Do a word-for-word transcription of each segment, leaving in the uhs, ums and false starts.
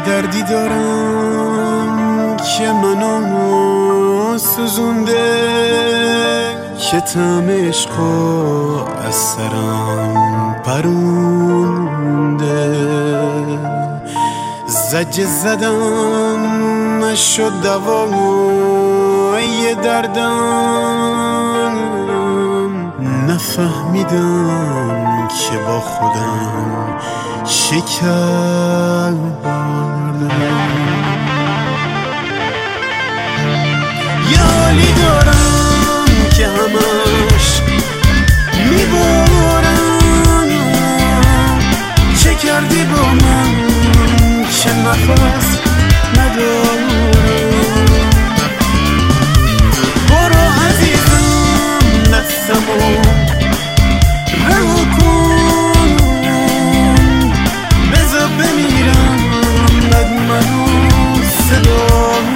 دردی دارم که منو سوزونده، که طعم عشقو از سرم پرونده. زجه زدم نشد دوای دردم، نفهمیدم که با خودم شکر یه حالی دارم که همش میبارم، چه کردی با من که نفس ندارم. برو عزیزم دستمو رها کن، بذار بمیرم بد منو صدا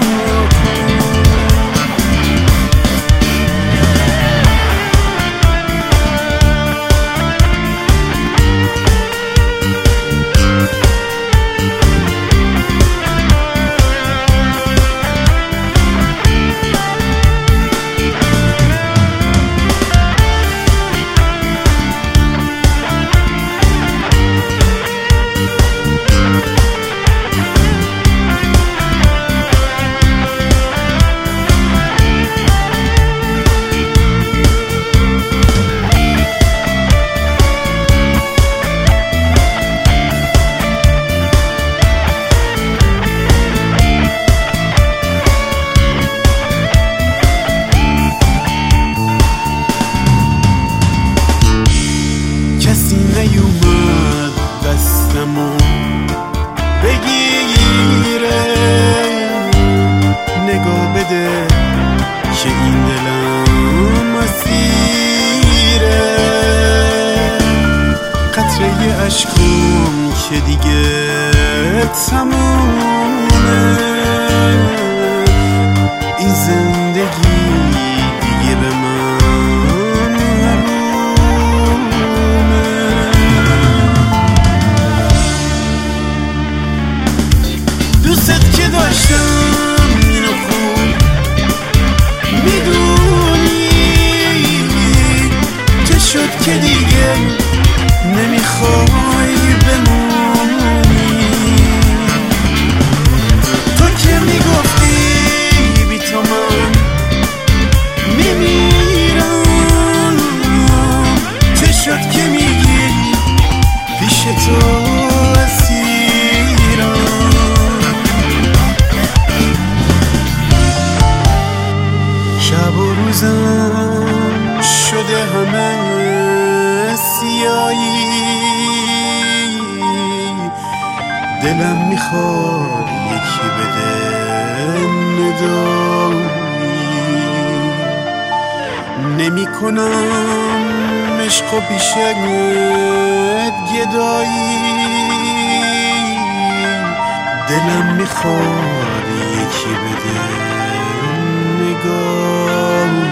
نیومد دستمو بگیره، نگاه بده که این دلم اسیره. قطره عشقم که دیگه تمومه، این زندگی دیگه به من دوست که داشتم اینو خوب میدونی، چه شد که دیگه نمیخوای بمونی. تو که میگفتی بی تو من میمیرم، چه شد که میگی پیش تو شب و روزم شده همه سیایی، دلم میخواد یکی بده ندایی. نمی کنم عشق و پیشت گدایی، دلم میخواد یکی بده نگاه.